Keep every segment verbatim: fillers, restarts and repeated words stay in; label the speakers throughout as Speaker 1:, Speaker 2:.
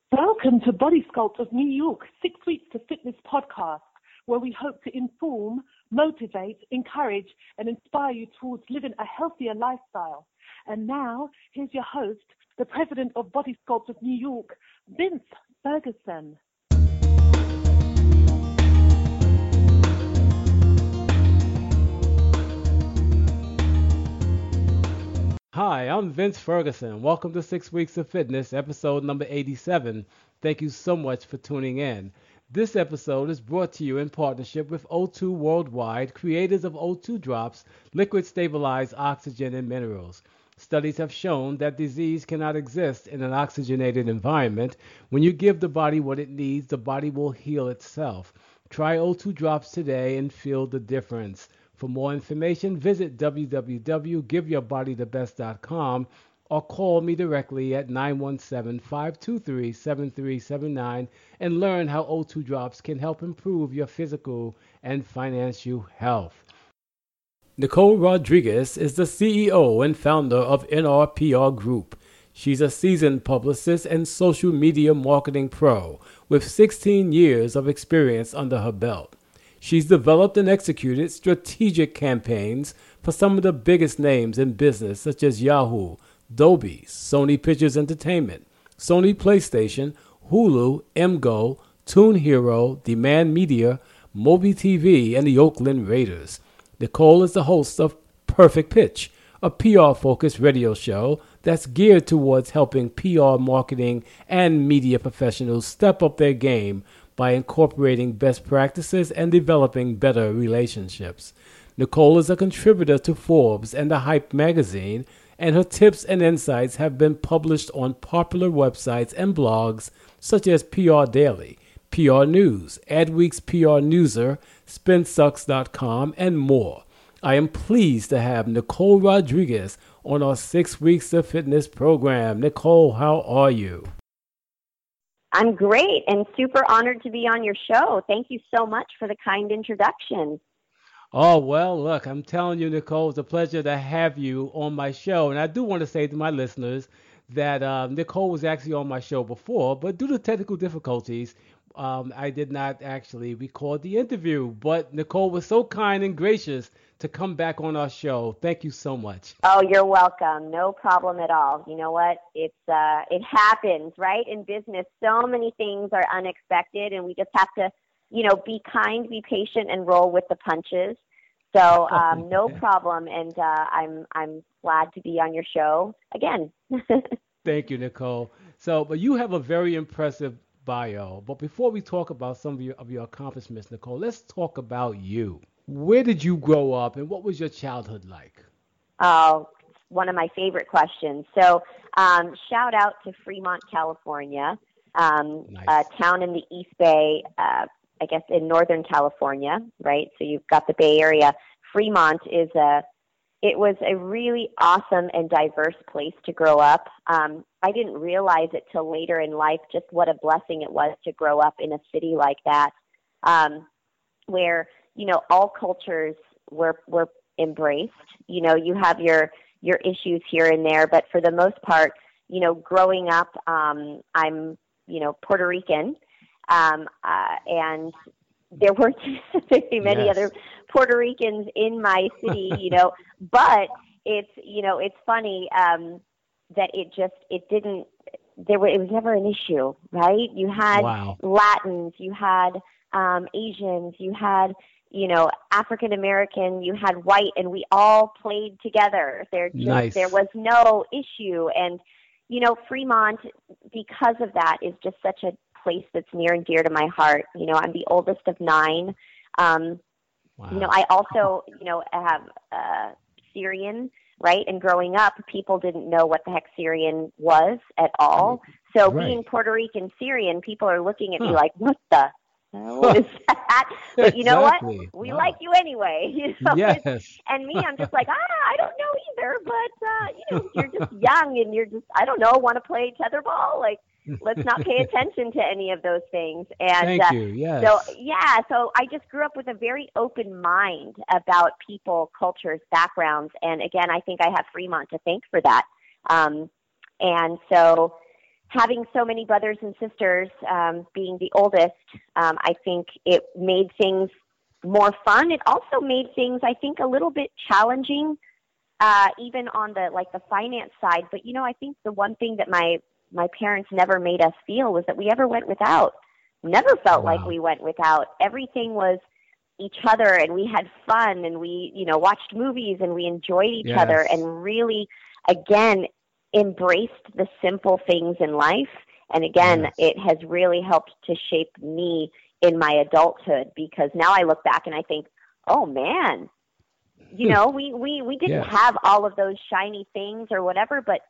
Speaker 1: Welcome to Body Sculpt of New York, Six Weeks to Fitness podcast, where we hope to inform, motivate, encourage, and inspire you towards living a healthier lifestyle. And now, here's your host, the president of Body Sculpt of New York, Vince Ferguson.
Speaker 2: Hi, I'm Vince Ferguson. Welcome to Six Weeks of Fitness, episode number eighty-seven. Thank you so much for tuning in. This episode is brought to you in partnership with O two Worldwide, creators of O two Drops, liquid stabilized oxygen and minerals. Studies have shown that disease cannot exist in an oxygenated environment. When you give the body what it needs, the body will heal itself. Try O two Drops today and feel the difference. For more information, visit w w w dot give your body the best dot com or call me directly at nine one seven, five two three, seven three seven nine and learn how O two Drops can help improve your physical and financial health. Nicole Rodriguez is the C E O and founder of N R P R Group. She's a seasoned publicist and social media marketing pro with sixteen years of experience under her belt. She's developed and executed strategic campaigns for some of the biggest names in business, such as Yahoo, Dolby, Sony Pictures Entertainment, Sony PlayStation, Hulu, MGO, Toon Hero, Demand Media, Moby T V, and the Oakland Raiders. Nicole is the host of Perfect Pitch, a P R-focused radio show that's geared towards helping P R marketing and media professionals step up their game by incorporating best practices and developing better relationships. Nicole is a contributor to Forbes and the Hype magazine, and her tips and insights have been published on popular websites and blogs such as P R Daily, P R News, Adweek's P R Newser, spin sucks dot com, and more. I am pleased to have Nicole Rodriguez on our Six Weeks of Fitness program. Nicole, how are you?
Speaker 3: I'm great and super honored to be on your show. Thank you so much for the kind introduction.
Speaker 2: Oh, well, look, I'm telling you, Nicole, it's a pleasure to have you on my show. And I do want to say to my listeners that uh, Nicole was actually on my show before, but due to technical difficulties, um, I did not actually record the interview. But Nicole was so kind and gracious to come back on our show. Thank you so much.
Speaker 3: Oh, you're welcome. No problem at all. You know what? It's uh, it happens, right? In business, so many things are unexpected, and we just have to, you know, be kind, be patient, and roll with the punches. So um, no problem, and uh, I'm I'm glad to be on your show again.
Speaker 2: Thank you, Nicole. So, but you have a very impressive bio. But before we talk about some of your of your accomplishments, Nicole, let's talk about you. Where did you grow up, and what was your childhood like?
Speaker 3: Oh, one of my favorite questions. So, um, shout out to Fremont, California, um,
Speaker 2: Nice.
Speaker 3: a town in the East Bay, uh, I guess in Northern California, right? So you've got the Bay Area. Fremont is a, it was a really awesome and diverse place to grow up. Um, I didn't realize it till later in life just what a blessing it was to grow up in a city like that, um, where you know, all cultures were were embraced. You know, you have your your issues here and there, but for the most part, you know, growing up, um, I'm, you know, Puerto Rican, um, uh, and there weren't very many
Speaker 2: Yes.
Speaker 3: other Puerto Ricans in my city, you know, but it's, you know, it's funny um, that it just, it didn't, there were, it was never an issue, right? You had
Speaker 2: Wow.
Speaker 3: Latins, you had um, Asians, you had, you know, African American, you had white, and we all played together. There just
Speaker 2: Nice.
Speaker 3: there was no issue. And, you know, Fremont, because of that, is just such a place that's near and dear to my heart. You know, I'm the oldest of nine. Um,
Speaker 2: Wow.
Speaker 3: you know, I also, you know, have uh, Syrian, right? And growing up, people didn't know what the heck Syrian was at all. So
Speaker 2: Right.
Speaker 3: being Puerto Rican Syrian, people are looking at me
Speaker 2: Huh.
Speaker 3: like, what the hell is that? But you know
Speaker 2: Exactly.
Speaker 3: what? We
Speaker 2: Wow.
Speaker 3: like you anyway. You know,
Speaker 2: Yes.
Speaker 3: it's- and me, I'm just like, ah, I don't know either. But, uh, you know, you're just young and you're just, I don't know, want to play tetherball? Like, let's not pay attention to any of those things. And
Speaker 2: Thank
Speaker 3: uh,
Speaker 2: you. Yes.
Speaker 3: so, yeah, so I just grew up with a very open mind about people, cultures, backgrounds. And again, I think I have Fremont to thank for that. Um, and so, having so many brothers and sisters, um, being the oldest, um, I think it made things more fun. It also made things, I think, a little bit challenging, uh, even on the like the finance side. But you know, I think the one thing that my my parents never made us feel was that we ever went without. Never felt
Speaker 2: Wow.
Speaker 3: like we went without. Everything was each other, and we had fun, and we, you know, watched movies, and we enjoyed each
Speaker 2: Yes.
Speaker 3: other, and really, again, embraced the simple things in life. And again,
Speaker 2: Yes.
Speaker 3: it has really helped to shape me in my adulthood, because now I look back and I think, oh man, you know, we, we, we didn't
Speaker 2: Yes.
Speaker 3: have all of those shiny things or whatever, but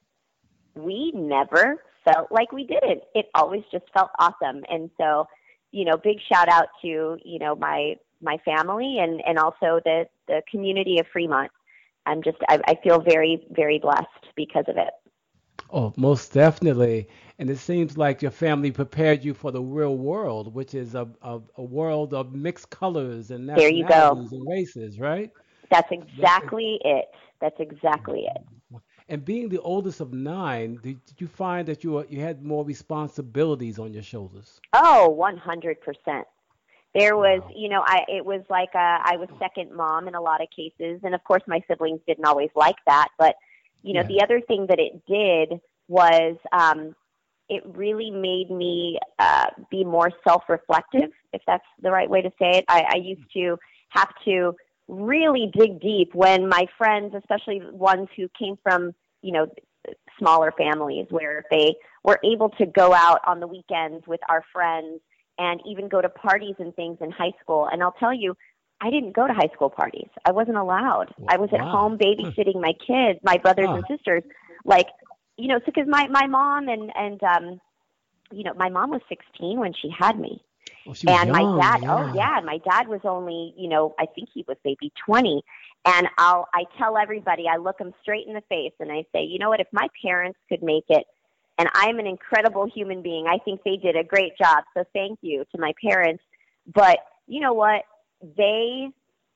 Speaker 3: we never felt like we didn't. It always just felt awesome. And so, you know, big shout out to, you know, my, my family and, and also the, the community of Fremont. I'm just, I, I feel very, very blessed because of it.
Speaker 2: Oh, most definitely. And it seems like your family prepared you for the real world, which is a, a, a world of mixed colors and
Speaker 3: There you go.
Speaker 2: nationalities and races, right?
Speaker 3: That's exactly it. That's exactly it.
Speaker 2: And being the oldest of nine, did, did you find that you were, you had more responsibilities on your shoulders?
Speaker 3: Oh, one hundred percent. There was,
Speaker 2: Wow.
Speaker 3: you know, I, it was like a, I was second mom in a lot of cases. And of course my siblings didn't always like that. But, you know,
Speaker 2: Yeah.
Speaker 3: the other thing that it did was, um, it really made me uh, be more self-reflective, if that's the right way to say it. I, I used to have to really dig deep when my friends, especially ones who came from, you know, smaller families, where they were able to go out on the weekends with our friends and even go to parties and things in high school. And I'll tell you, I didn't go to high school parties. I wasn't allowed. I was at
Speaker 2: Wow.
Speaker 3: home babysitting my kids, my brothers
Speaker 2: Huh.
Speaker 3: and sisters. Like, you know, because my, my mom and, and um, you know, my mom was sixteen when she had me.
Speaker 2: Oh, she was
Speaker 3: And
Speaker 2: young.
Speaker 3: my dad,
Speaker 2: yeah.
Speaker 3: oh yeah, my dad was only, you know, I think he was maybe twenty. And I'll, I tell everybody, I look them straight in the face and I say, you know what, if my parents could make it, and I'm an incredible human being, I think they did a great job. So thank you to my parents. But you know what? They,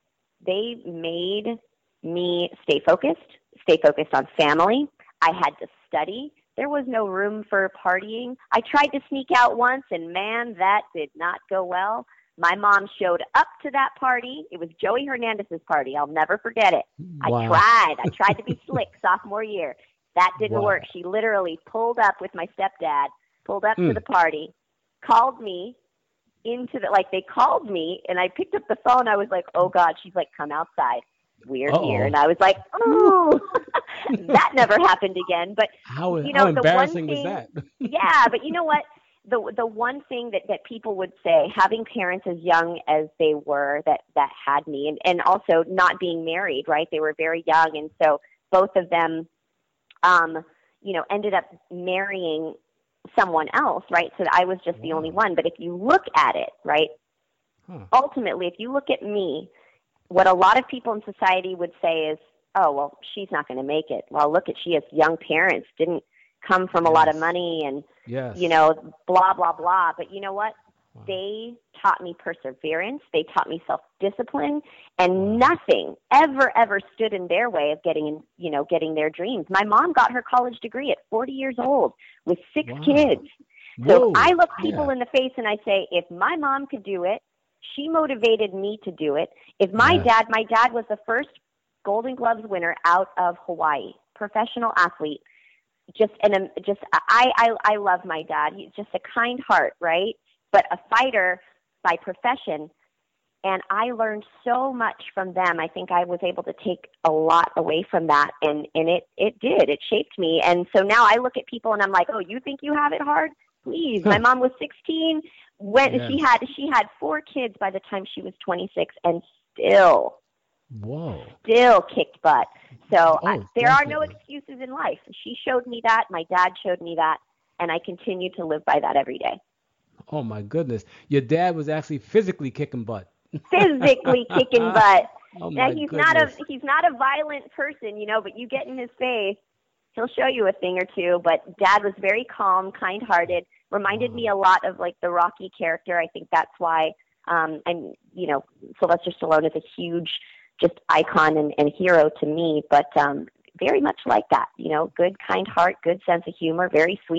Speaker 3: they made me stay focused, stay focused on family. I had to study. There was no room for partying. I tried to sneak out once, and man, that did not go well. My mom showed up to that party. It was Joey Hernandez's party. I'll never forget it.
Speaker 2: Wow.
Speaker 3: I tried. I tried to be slick sophomore year. That didn't
Speaker 2: Wow.
Speaker 3: work. She literally pulled up with my stepdad, pulled up to
Speaker 2: Mm.
Speaker 3: the party, called me into the, like they called me, and I picked up the phone. I was like, oh God. She's like, come outside. We're
Speaker 2: Uh-oh.
Speaker 3: here. And I was like, oh, that never happened again. But
Speaker 2: How,
Speaker 3: you
Speaker 2: how
Speaker 3: know, the one
Speaker 2: embarrassing was
Speaker 3: thing-
Speaker 2: that?
Speaker 3: yeah, but you know what? The the one thing that, that people would say, having parents as young as they were that, that had me, and, and also not being married, right? They were very young, and so both of them, um, you know, ended up marrying someone else, right? So I was just the
Speaker 2: Wow.
Speaker 3: only one. But if you look at it, right,
Speaker 2: Huh.
Speaker 3: ultimately, if you look at me, what a lot of people in society would say is, oh, well, she's not going to make it. Well, look at, she has young parents, didn't come from a lot of
Speaker 2: Yes.
Speaker 3: money, and,
Speaker 2: Yes.
Speaker 3: you know, blah, blah, blah. But you know what?
Speaker 2: Wow.
Speaker 3: They taught me perseverance. They taught me self-discipline, and
Speaker 2: Wow.
Speaker 3: nothing ever, ever stood in their way of getting, you know, getting their dreams. My mom got her college degree at forty years old with six
Speaker 2: Wow.
Speaker 3: kids. So
Speaker 2: Whoa.
Speaker 3: I look people
Speaker 2: Yeah.
Speaker 3: in the face and I say, if my mom could do it, she motivated me to do it. If my
Speaker 2: Yes.
Speaker 3: dad, my dad was the first Golden Gloves winner out of Hawaii, professional athlete. Just and um, just I, I I love my dad. He's just a kind heart, right? But a fighter by profession. And I learned so much from them. I think I was able to take a lot away from that, and and it it did. It shaped me. And so now I look at people and I'm like, oh, you think you have it hard? Please. My mom was sixteen when
Speaker 2: Yes.
Speaker 3: she had she had four kids by the time she was twenty-six, and still
Speaker 2: Whoa.
Speaker 3: still kicked butt. So
Speaker 2: Oh,
Speaker 3: I, there are no
Speaker 2: definitely.
Speaker 3: excuses in life. She showed me that. My dad showed me that, and I continue to live by that every day.
Speaker 2: Oh my goodness. Your dad was actually physically kicking butt.
Speaker 3: Physically kicking butt.
Speaker 2: Oh
Speaker 3: Now
Speaker 2: my
Speaker 3: he's
Speaker 2: goodness.
Speaker 3: not a he's not a violent person, you know, but you get in his face, he'll show you a thing or two. But Dad was very calm, kind-hearted, reminded me a lot of like the Rocky character. I think that's why um, I'm, you know, Sylvester Stallone is a huge just icon and, and hero to me. But um, very much like that, you know, good, kind heart, good sense of humor, very sweet,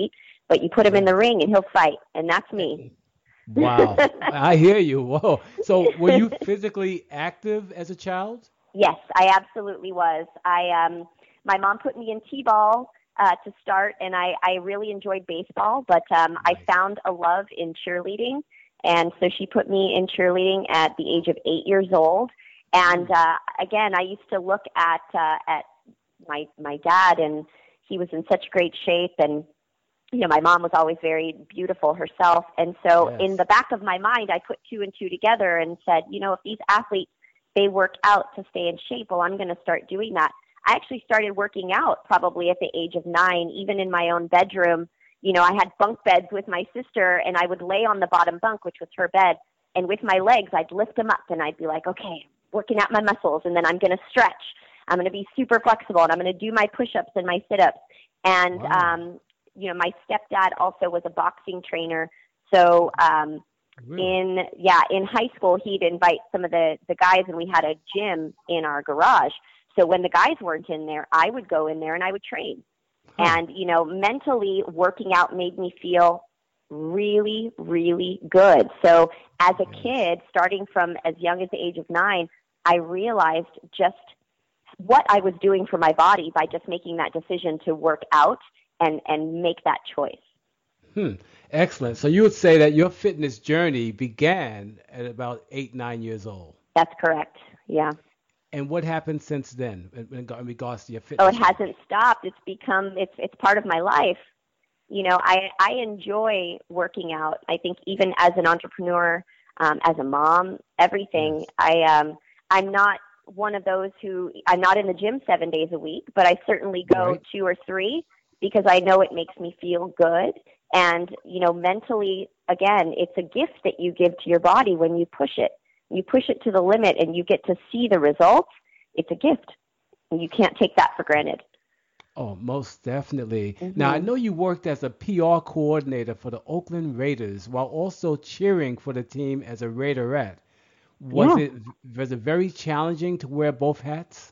Speaker 3: but you put him in the ring and he'll fight, and that's me.
Speaker 2: Wow. I hear you. Whoa. So were you physically active as a child?
Speaker 3: Yes, I absolutely was. I um, my mom put me in t-ball uh, to start, and I, I really enjoyed baseball, but um, I found a love in cheerleading, and so she put me in cheerleading at the age of eight years old. And uh, again, I used to look at uh, at my my dad, and he was in such great shape, and you know, my mom was always very beautiful herself. And so
Speaker 2: Yes.
Speaker 3: in the back of my mind, I put two and two together and said, you know, if these athletes, they work out to stay in shape, well, I'm going to start doing that. I actually started working out probably at the age of nine, even in my own bedroom. You know, I had bunk beds with my sister, and I would lay on the bottom bunk, which was her bed, and with my legs, I'd lift them up, and I'd be like, okay, working out my muscles, and then I'm going to stretch. I'm going to be super flexible, and I'm going to do my push-ups and my sit-ups. And,
Speaker 2: Wow.
Speaker 3: um, you know, my stepdad also was a boxing trainer. So um,
Speaker 2: Really?
Speaker 3: in, yeah, in high school, he'd invite some of the, the guys, and we had a gym in our garage. So when the guys weren't in there, I would go in there and I would train.
Speaker 2: Huh.
Speaker 3: And, you know, mentally working out made me feel really, really good. So as a kid, starting from as young as the age of nine, I realized just what I was doing for my body by just making that decision to work out and, and make that choice.
Speaker 2: Hmm. Excellent. So you would say that your fitness journey began at about eight, nine years old.
Speaker 3: That's correct. Yeah.
Speaker 2: And what happened since then in, in regards to your
Speaker 3: Oh,
Speaker 2: fitness?
Speaker 3: it hasn't stopped. It's become, it's, it's part of my life. You know, I, I enjoy working out. I think even as an entrepreneur, um, as a mom, everything,
Speaker 2: Yes.
Speaker 3: I, um, I'm not one of those who, I'm not in the gym seven days a week, but I certainly go
Speaker 2: Right.
Speaker 3: two or three because I know it makes me feel good. And, you know, mentally, again, it's a gift that you give to your body when you push it. You push it to the limit and you get to see the results. It's a gift. And you can't take that for granted.
Speaker 2: Oh, most definitely.
Speaker 3: Mm-hmm.
Speaker 2: Now, I know you worked as a P R coordinator for the Oakland Raiders while also cheering for the team as a Raiderette. Was
Speaker 3: Yeah.
Speaker 2: it was it very challenging to wear both hats?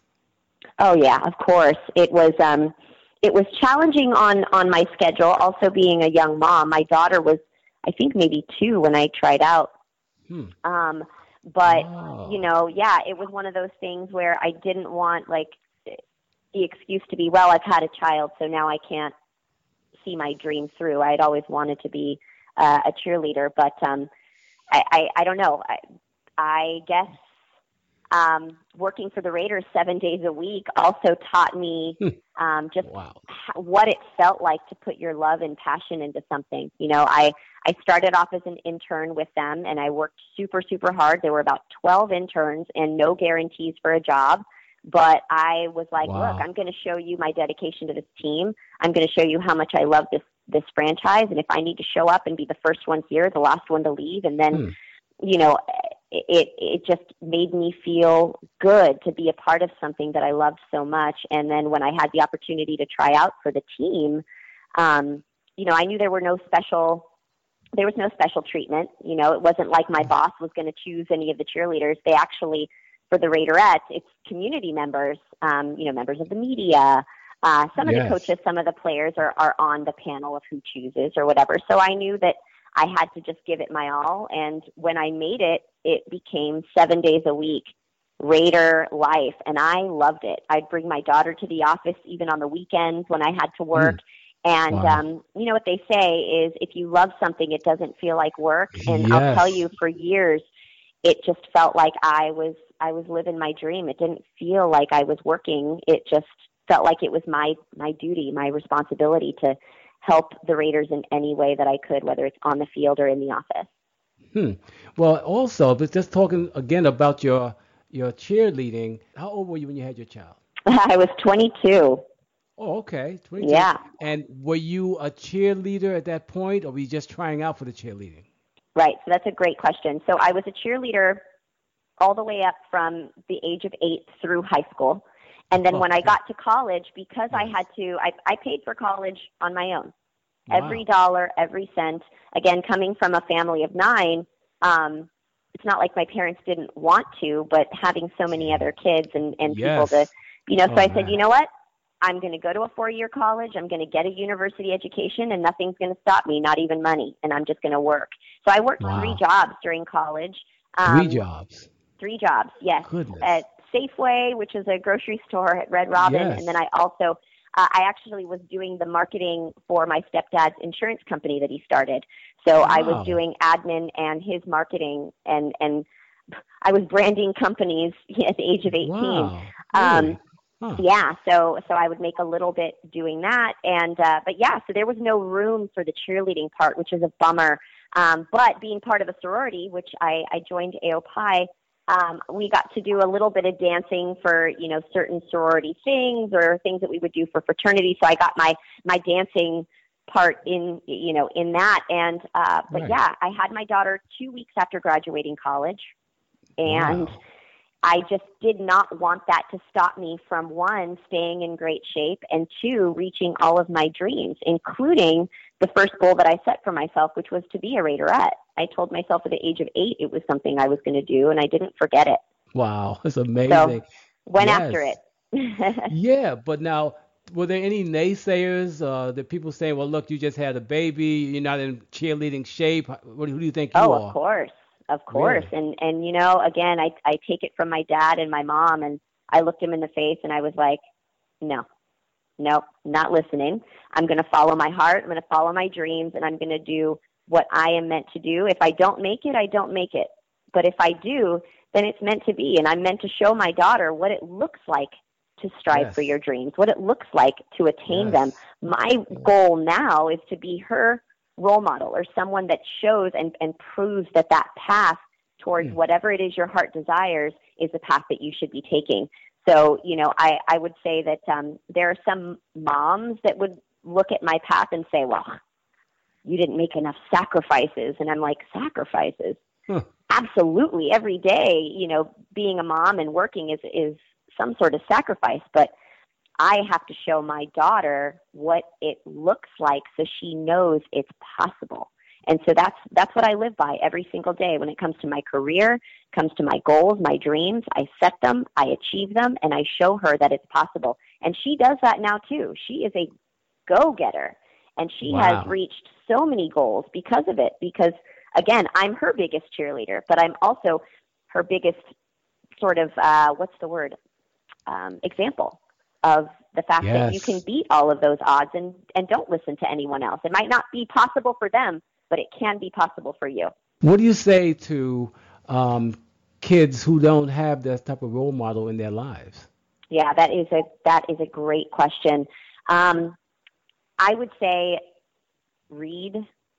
Speaker 3: Oh yeah, of course. It was um it was challenging on on my schedule, also being a young mom. My daughter was I think maybe two when I tried out.
Speaker 2: Hmm.
Speaker 3: Um but
Speaker 2: Oh.
Speaker 3: you know, yeah, it was one of those things where I didn't want like the excuse to be, well, I've had a child, so now I can't see my dream through. I'd always wanted to be uh, a cheerleader, but um I, I I don't know. I I guess um, working for the Raiders seven days a week also taught me um, just
Speaker 2: Wow.
Speaker 3: h- what it felt like to put your love and passion into something. You know, I, I started off as an intern with them, and I worked super, super hard. There were about twelve interns and no guarantees for a job. But I was like,
Speaker 2: Wow.
Speaker 3: look, I'm going to show you my dedication to this team. I'm going to show you how much I love this this franchise. And if I need to show up and be the first one here, the last one to leave, and then,
Speaker 2: Hmm.
Speaker 3: you know, it it just made me feel good to be a part of something that I loved so much. And then when I had the opportunity to try out for the team, um, you know, I knew there were no special, there was no special treatment. You know, it wasn't like my boss was going to choose any of the cheerleaders. They actually, for the Raiderettes, it's community members, um, you know, members of the media. Uh, some of
Speaker 2: Yes.
Speaker 3: the coaches, some of the players are, are on the panel of who chooses or whatever. So I knew that I had to just give it my all. And when I made it, it became seven days a week, Raider life. And I loved it. I'd bring my daughter to the office even on the weekends when I had to work. And,
Speaker 2: Wow.
Speaker 3: um, you know, what they say is if you love something, it doesn't feel like work. And
Speaker 2: Yes.
Speaker 3: I'll tell you, for years, it just felt like I was, I was living my dream. It didn't feel like I was working. It just felt like it was my, my duty, my responsibility to help the Raiders in any way that I could, whether it's on the field or in the office.
Speaker 2: Hmm. Well, also, but just talking again about your your cheerleading. How old were you when you had your child?
Speaker 3: I was twenty-two.
Speaker 2: Oh, okay, twenty-two.
Speaker 3: Yeah.
Speaker 2: And were you a cheerleader at that point, or were you just trying out for the cheerleading?
Speaker 3: Right. So that's a great question. So I was a cheerleader all the way up from the age of eight through high school. And then when I
Speaker 2: Okay.
Speaker 3: got to college, because I
Speaker 2: Yes.
Speaker 3: had to, I, I paid for college on my own.
Speaker 2: Wow.
Speaker 3: Every dollar, every cent. Again, coming from a family of nine, um, it's not like my parents didn't want to, but having so many other kids and, and
Speaker 2: Yes.
Speaker 3: people to, you know, so
Speaker 2: Oh,
Speaker 3: I said,
Speaker 2: man.
Speaker 3: you know what? I'm going to go to a four-year college. I'm going to get a university education, and nothing's going to stop me, not even money, and I'm just going to work. So I worked
Speaker 2: Wow.
Speaker 3: three jobs during college.
Speaker 2: Three
Speaker 3: Um,
Speaker 2: jobs.
Speaker 3: Three jobs, yes.
Speaker 2: Goodness.
Speaker 3: At Safeway, which is a grocery store at Red Robin,
Speaker 2: Yes.
Speaker 3: and then I also, uh, I actually was doing the marketing for my stepdad's insurance company that he started. So I
Speaker 2: Wow.
Speaker 3: was doing admin and his marketing, and and I was branding companies at the age of eighteen.
Speaker 2: Wow.
Speaker 3: Um,
Speaker 2: Really? Huh.
Speaker 3: Yeah, so so I would make a little bit doing that, and uh, but yeah, so there was no room for the cheerleading part, which is a bummer. Um, but being part of a sorority, which I, I joined A O P I, um, we got to do a little bit of dancing for, you know, certain sorority things or things that we would do for fraternity. So I got my my dancing part in, you know, in that. And uh, but
Speaker 2: Right.
Speaker 3: yeah, I had my daughter two weeks after graduating college, and
Speaker 2: Wow.
Speaker 3: I just did not want that to stop me from, one, staying in great shape, and two, reaching all of my dreams, including the first goal that I set for myself, which was to be a Raiderette. I told myself at the age of eight it was something I was going to do, and I didn't forget it.
Speaker 2: Wow. That's amazing.
Speaker 3: So went
Speaker 2: Yes.
Speaker 3: after it.
Speaker 2: Yeah, but now, were there any naysayers? Uh, that people saying, "Well, look, you just had a baby. You're not in cheerleading shape. What, who do you think you
Speaker 3: Oh,
Speaker 2: are?"
Speaker 3: of course. Of course.
Speaker 2: Really?
Speaker 3: And, and, you know, again, I, I take it from my dad and my mom, and I looked him in the face and I was like, no, no, not listening. I'm going to follow my heart. I'm going to follow my dreams, and I'm going to do what I am meant to do. If I don't make it, I don't make it. But if I do, then it's meant to be. And I'm meant to show my daughter what it looks like to strive
Speaker 2: Yes.
Speaker 3: for your dreams, what it looks like to attain
Speaker 2: Yes.
Speaker 3: them. My goal now is to be her role model, or someone that shows and, and proves that that path towards
Speaker 2: Hmm.
Speaker 3: whatever it is your heart desires is the path that you should be taking. So, you know, I, I would say that um, there are some moms that would look at my path and say, well, you didn't make enough sacrifices. And I'm like, sacrifices?
Speaker 2: Huh.
Speaker 3: Absolutely. Every day, you know, being a mom and working is, is some sort of sacrifice. But I have to show my daughter what it looks like so she knows it's possible. And so that's that's what I live by every single day. When it comes to my career, comes to my goals, my dreams, I set them, I achieve them, and I show her that it's possible. And she does that now too. She is a go-getter, and she
Speaker 2: Wow.
Speaker 3: has reached so many goals because of it. Because, again, I'm her biggest cheerleader, but I'm also her biggest sort of, uh, what's the word, um, example of the fact that you
Speaker 2: Yes.
Speaker 3: can beat all of those odds and, and don't listen to anyone else. It might not be possible for them, but it can be possible for you.
Speaker 2: What do you say to um, kids who don't have that type of role model in their lives?
Speaker 3: Yeah, that is a that is a great question. Um, I would say read,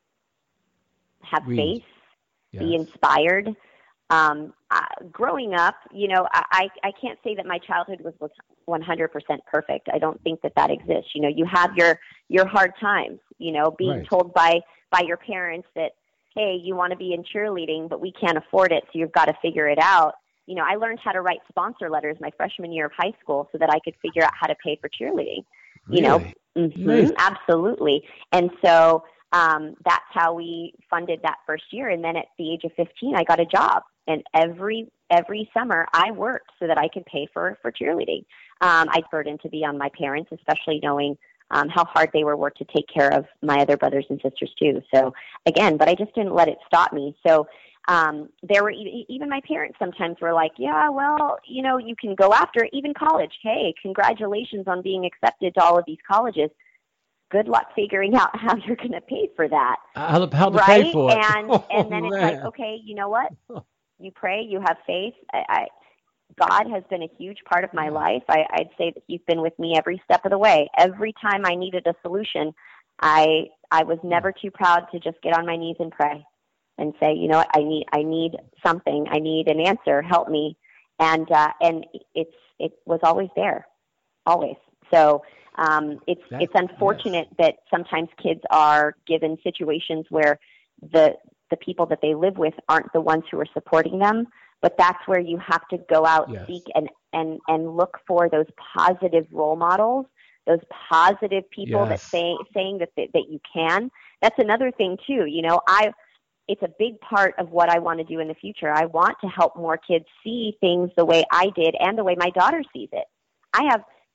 Speaker 3: have
Speaker 2: Read.
Speaker 3: faith, be
Speaker 2: Yes.
Speaker 3: inspired. Um, uh, growing up, you know, I, I I can't say that my childhood was one hundred percent perfect. I don't think that that exists. You know, you have your your hard times. You know, being
Speaker 2: Right.
Speaker 3: told by by your parents that, hey, you want to be in cheerleading, but we can't afford it, so you've got to figure it out. You know, I learned how to write sponsor letters my freshman year of high school so that I could figure out how to pay for cheerleading. You know,
Speaker 2: Really?
Speaker 3: mhm,
Speaker 2: Amazing.
Speaker 3: absolutely. And so um, that's how we funded that first year. And then at the age of fifteen, I got a job. And every every summer I worked so that I could pay for, for cheerleading. Um, I burdened to be on my parents, especially knowing um, how hard they were worked to take care of my other brothers and sisters too. So again, but I just didn't let it stop me. So um, there were e- even my parents sometimes were like, yeah, well, you know, you can go after it. Even college. Hey, congratulations on being accepted to all of these colleges. Good luck figuring out how you're going to pay for that.
Speaker 2: How to, how to
Speaker 3: Right?
Speaker 2: pay for it?
Speaker 3: And
Speaker 2: Oh,
Speaker 3: and then it's like,
Speaker 2: man.
Speaker 3: okay, you know what? You pray, you have faith. I, I God has been a huge part of my life. I, I'd say that He's been with me every step of the way. Every time I needed a solution, I I was never too proud to just get on my knees and pray and say, you know what, I need I need something. I need an answer. Help me. And uh, and it's it was always there, always. So um, it's
Speaker 2: That-
Speaker 3: it's unfortunate that sometimes kids are given situations where the the people that they live with aren't the ones who are supporting them. But that's where you have to go out,
Speaker 2: Yes.
Speaker 3: seek, and, and, and look for those positive role models, those positive people that
Speaker 2: Yes.
Speaker 3: say, saying that, that that you can. That's another thing too. You know, I it's a big part of what I want to do in the future. I want to help more kids see things the way I did and the way my daughter sees it. I have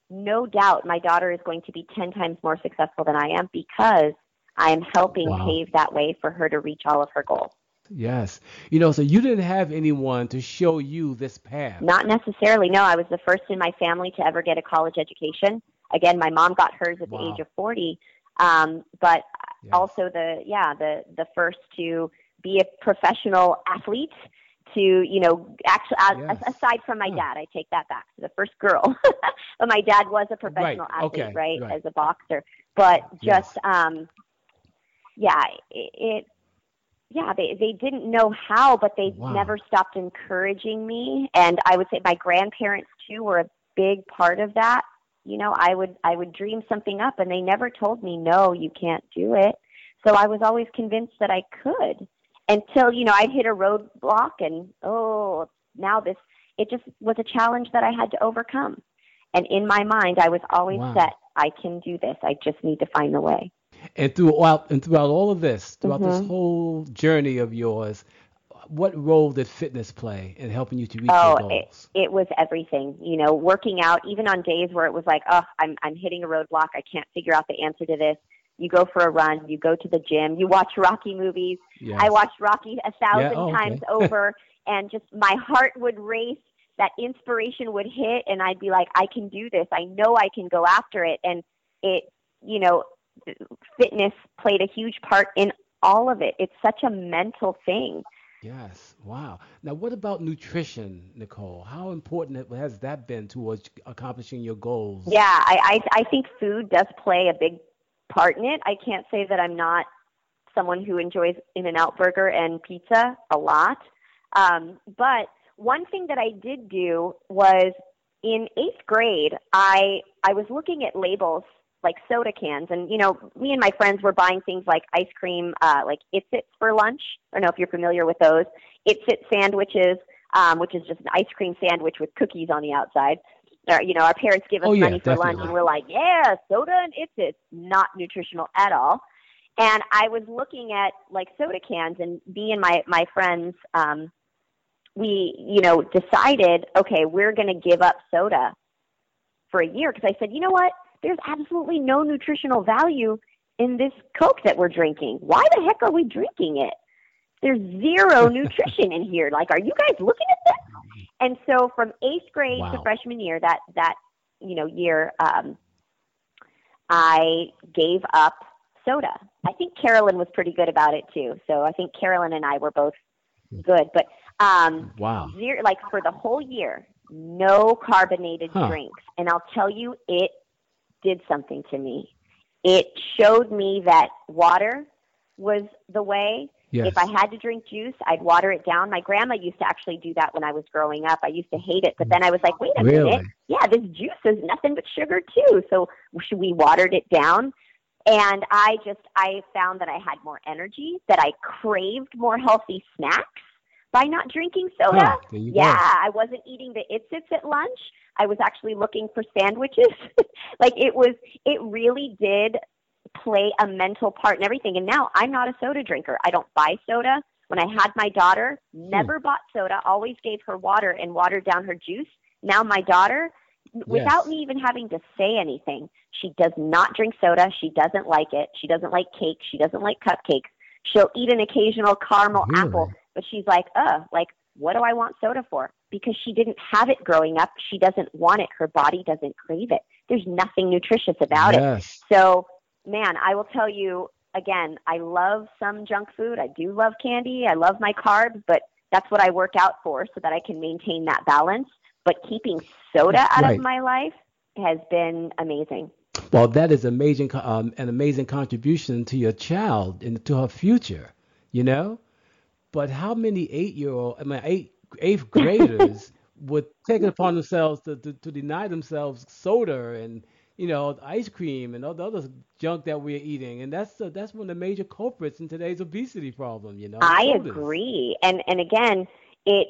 Speaker 3: no doubt my daughter is going to be ten times more successful than I am because I am helping
Speaker 2: Wow.
Speaker 3: pave that way for her to reach all of her goals.
Speaker 2: Yes. You know, so you didn't have anyone to show you this path.
Speaker 3: Not necessarily. No, I was the first in my family to ever get a college education. Again, my mom got hers at
Speaker 2: Wow.
Speaker 3: the age of forty, um, but
Speaker 2: Yes.
Speaker 3: also the yeah the the first to be a professional athlete. To you know, actually,
Speaker 2: Yes.
Speaker 3: aside from my
Speaker 2: Huh.
Speaker 3: dad, I take that back. The first girl, but my dad was a professional
Speaker 2: Right.
Speaker 3: athlete,
Speaker 2: Okay.
Speaker 3: right,
Speaker 2: Right.
Speaker 3: as a boxer. But just
Speaker 2: Yes.
Speaker 3: um, yeah, it, it yeah, they, they didn't know how, but they
Speaker 2: Wow.
Speaker 3: never stopped encouraging me. And I would say my grandparents too were a big part of that. You know, I would, I would dream something up and they never told me, no, you can't do it. So I was always convinced that I could until, you know, I'd hit a roadblock and, oh, now this, it just was a challenge that I had to overcome. And in my mind, I was always
Speaker 2: Wow.
Speaker 3: set, I can do this. I just need to find the way.
Speaker 2: And throughout and throughout all of this, throughout this
Speaker 3: Mhm.
Speaker 2: whole journey of yours, what role did fitness play in helping you to reach
Speaker 3: Oh,
Speaker 2: your
Speaker 3: it,
Speaker 2: goals?
Speaker 3: it was everything. You know, working out, even on days where it was like, oh, I'm I'm hitting a roadblock. I can't figure out the answer to this. You go for a run. You go to the gym. You watch Rocky movies.
Speaker 2: Yes.
Speaker 3: I watched Rocky a thousand
Speaker 2: Yeah, oh,
Speaker 3: times
Speaker 2: okay.
Speaker 3: over, and just my heart would race. That inspiration would hit, and I'd be like, I can do this. I know I can go after it. And it, you know, fitness played a huge part in all of it. It's such a mental thing.
Speaker 2: Yes. Wow. Now, what about nutrition, Nicole? How important has that been towards accomplishing your goals?
Speaker 3: Yeah, I, I, I think food does play a big part in it. I can't say that I'm not someone who enjoys In-N-Out Burger and pizza a lot. Um, but one thing that I did do was in eighth grade, I I was looking at labels like soda cans, and you know, me and my friends were buying things like ice cream, uh, like It's-Its for lunch. I don't know if you're familiar with those. It's-It sandwiches, um, which is just an ice cream sandwich with cookies on the outside. Or, you know, our parents give us
Speaker 2: Oh, yeah,
Speaker 3: money for lunch,
Speaker 2: definitely.
Speaker 3: and we're like, yeah, soda and It's-Its, not nutritional at all. And I was looking at like soda cans, and me and my my friends, um, we you know decided, okay, we're going to give up soda for a year because I said, you know what? There's absolutely no nutritional value in this Coke that we're drinking. Why the heck are we drinking it? There's zero nutrition in here. Like, are you guys looking at this? And so from eighth grade
Speaker 2: Wow.
Speaker 3: to freshman year, that, that, you know, year, um, I gave up soda. I think Carolyn was pretty good about it too. So I think Carolyn and I were both good, but, um,
Speaker 2: Wow.
Speaker 3: zero, like for the whole year, no carbonated
Speaker 2: Huh.
Speaker 3: drinks. And I'll tell you, it did something to me. It showed me that water was the way.
Speaker 2: Yes.
Speaker 3: If I had to drink juice, I'd water it down. My grandma used to actually do that when I was growing up. I used to hate it, but then I was like, wait a
Speaker 2: Really?
Speaker 3: minute. Yeah, this juice is nothing but sugar too. So we watered it down. And I just, I found that I had more energy, that I craved more healthy snacks by not drinking soda.
Speaker 2: Huh, there you go.
Speaker 3: Yeah, I wasn't eating the It's-Its at lunch. I was actually looking for sandwiches. Like it was, it really did play a mental part in everything. And now I'm not a soda drinker. I don't buy soda. When I had my daughter, never bought soda, always gave her water and watered down her juice. Now my daughter, without me even having to say anything, she does not drink soda. She doesn't like it. She doesn't like cake. She doesn't like cupcakes. She'll eat an occasional caramel
Speaker 2: Really?
Speaker 3: apple, but she's like, uh, like, what do I want soda for? Because she didn't have it growing up. She doesn't want it. Her body doesn't crave it. There's nothing nutritious about it.
Speaker 2: Yes.
Speaker 3: So, man, I will tell you, again, I love some junk food. I do love candy. I love my carbs, but that's what I work out for so that I can maintain that balance. But keeping soda out
Speaker 2: Right.
Speaker 3: of my life has been amazing.
Speaker 2: Well, that is amazing, co- um, an amazing contribution to your child and to her future, you know? But how many eight-year-old, I mean, eight, eighth graders would take it upon themselves to, to, to deny themselves soda and, you know, ice cream and all the other junk that we're eating? And that's the, that's one of the major culprits in today's obesity problem, you know?
Speaker 3: I
Speaker 2: sodas.
Speaker 3: agree. And and again, it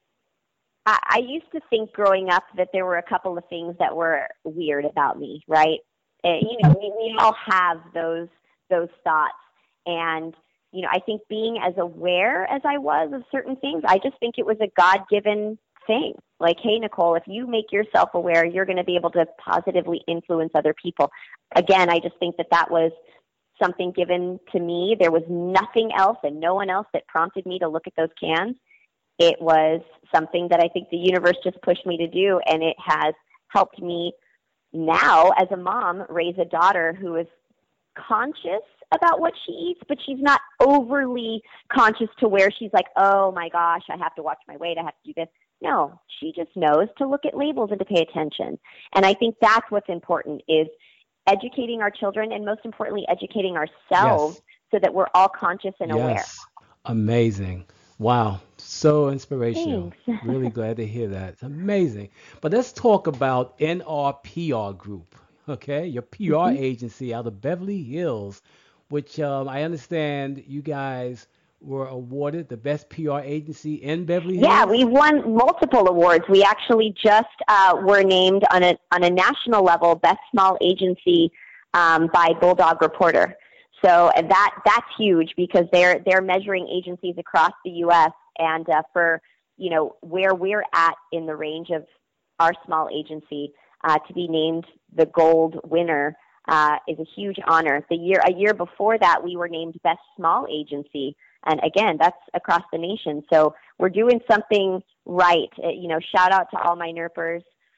Speaker 3: I, I used to think growing up that there were a couple of things that were weird about me, right? And, you know, we, we all have those those thoughts. And, you know, I think being as aware as I was of certain things, I just think it was a God-given thing. Like, hey, Nicole, if you make yourself aware, you're going to be able to positively influence other people. Again, I just think that that was something given to me. There was nothing else and no one else that prompted me to look at those cans. It was something that I think the universe just pushed me to do, and it has helped me now as a mom raise a daughter who is conscious about what she eats, but she's not overly conscious to where she's like, oh my gosh, I have to watch my weight, I have to do this. No, she just knows to look at labels and to pay attention. And I think that's what's important, is educating our children, and most importantly, educating ourselves, yes, so that we're all conscious and
Speaker 2: yes.
Speaker 3: aware.
Speaker 2: Amazing. Wow. So inspirational. Really glad to hear that. It's amazing. But let's talk about N R P R Group, okay? Your P R mm-hmm. agency out of Beverly Hills, which um, I understand you guys were awarded the best P R agency in Beverly Hills.
Speaker 3: Yeah, we've won multiple awards. We actually just uh, were named on a on a national level best small agency um, by Bulldog Reporter. So and that that's huge, because they're they're measuring agencies across the U S, and uh, for you know where we're at in the range of our small agency, uh, to be named the gold winner uh, is a huge honor. The year a year before that, we were named best small agency, and again, that's across the nation. So we're doing something right. Uh, you know, shout out to all my NERPers.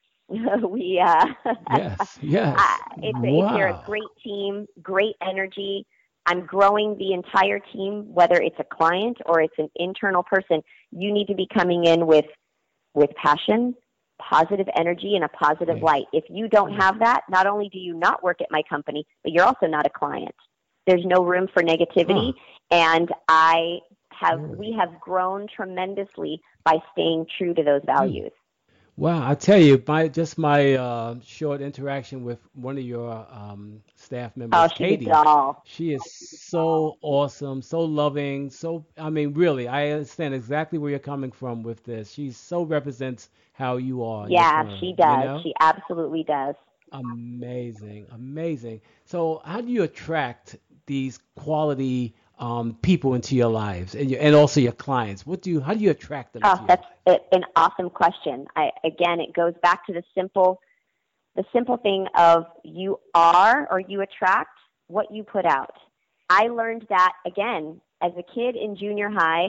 Speaker 3: we uh,
Speaker 2: yes, yes.
Speaker 3: uh, it's,
Speaker 2: wow.
Speaker 3: it's they're a great team, great energy. I'm growing the entire team, whether it's a client or it's an internal person. You need to be coming in with with passion, positive energy, and a positive
Speaker 2: yes.
Speaker 3: light. If you don't have that, not only do you not work at my company, but you're also not a client. There's no room for negativity, huh. and I have really? we have grown tremendously by staying true to those values.
Speaker 2: Wow, I tell you, my just my uh, short interaction with one of your um, staff members,
Speaker 3: oh, she's
Speaker 2: Katie.
Speaker 3: A doll.
Speaker 2: She is so awesome, so loving, so I mean, really, I understand exactly where you're coming from with this. She so represents how you are.
Speaker 3: Yeah,
Speaker 2: firm,
Speaker 3: she does.
Speaker 2: You know?
Speaker 3: She absolutely does.
Speaker 2: Amazing, amazing. So, how do you attract these quality um, people into your lives, and your, and also your clients? What do you? How do you attract them?
Speaker 3: Oh, that's a, an awesome question. I, again, it goes back to the simple, the simple thing of you are or you attract what you put out. I learned that again as a kid in junior high.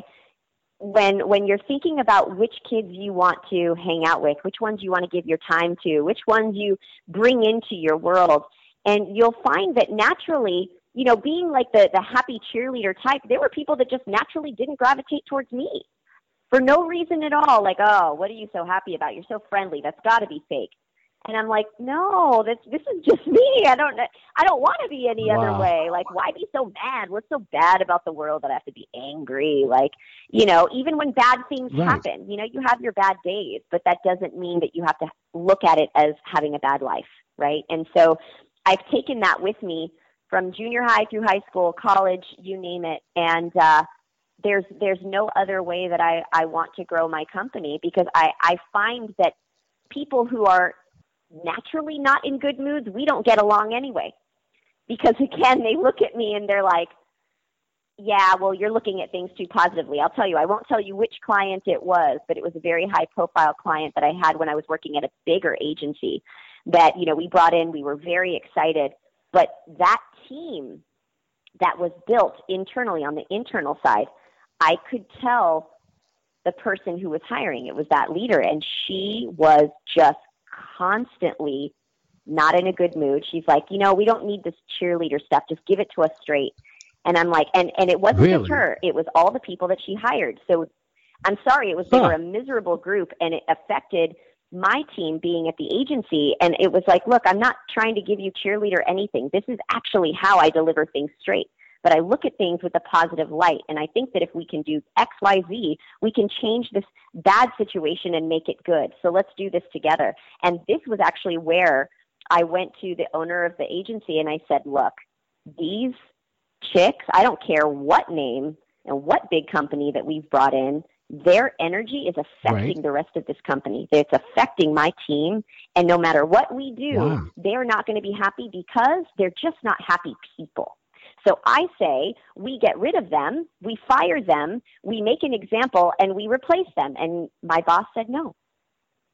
Speaker 3: When when you're thinking about which kids you want to hang out with, which ones you want to give your time to, which ones you bring into your world, and you'll find that naturally, you know, being like the, the happy cheerleader type, there were people that just naturally didn't gravitate towards me for no reason at all. Like, oh, what are you so happy about? You're so friendly. That's got to be fake. And I'm like, no, this this is just me. I don't I don't want to be any wow. other way. Like, why be so mad? What's so bad about the world that I have to be angry? Like, you know, even when bad things
Speaker 2: right.
Speaker 3: happen, you know, you have your bad days, but that doesn't mean that you have to look at it as having a bad life, right? And so I've taken that with me from junior high through high school, college, you name it. And uh, there's there's no other way that I, I want to grow my company, because I, I find that people who are naturally not in good moods, we don't get along anyway. Because again, they look at me and they're like, yeah, well, you're looking at things too positively. I'll tell you, I won't tell you which client it was, but it was a very high profile client that I had when I was working at a bigger agency that, you know, we brought in, we were very excited. But that team that was built internally on the internal side, I could tell the person who was hiring, it was that leader, and she was just constantly not in a good mood. She's like, you know, we don't need this cheerleader stuff. Just give it to us straight. And I'm like, and, and it wasn't
Speaker 2: really?
Speaker 3: just her. It was all the people that she hired. So I'm sorry, it was,
Speaker 2: huh.
Speaker 3: they were a miserable group, and it affected my team being at the agency. And it was like, look, I'm not trying to give you cheerleader anything. This is actually how I deliver things straight. But I look at things with a positive light. And I think that if we can do X, Y, Z, we can change this bad situation and make it good. So let's do this together. And this was actually where I went to the owner of the agency and I said, look, these chicks, I don't care what name and what big company that we've brought in, their energy is affecting
Speaker 2: right.
Speaker 3: the rest of this company. It's affecting my team. And no matter what we do,
Speaker 2: wow.
Speaker 3: they're not going to be happy because they're just not happy people. So I say we get rid of them, we fire them, we make an example, and we replace them. And my boss said no.